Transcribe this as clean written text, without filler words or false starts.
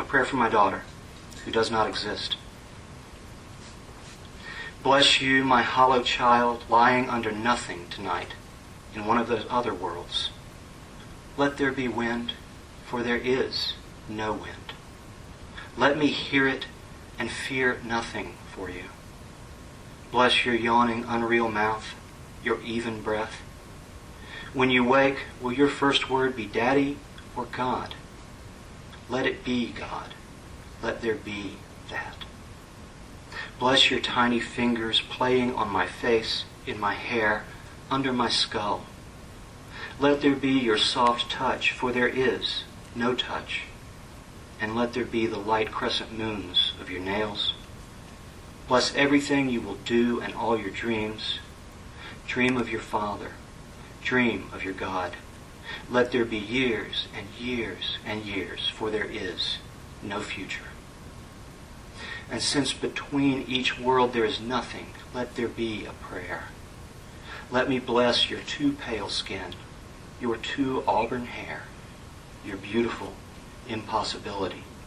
prayer for my daughter, who does not exist. Bless you, my hollow child, lying under nothing tonight in one of those other worlds. Let there be wind, for there is no wind. Let me hear it and fear nothing for you. Bless your yawning, unreal mouth, your even breath. When you wake, will your first word be Daddy or God? Let it be God. Let there be that. Bless your tiny fingers playing on my face, in my hair, under my skull. Let there be your soft touch, for there is no touch. And let there be the light crescent moons of your nails. Bless everything you will do and all your dreams. Dream of your Father. Dream of your God. Let there be years and years and years, for there is no future. And since between each world there is nothing, let there be a prayer. Let me bless your too pale skin, your too auburn hair, your beautiful impossibility.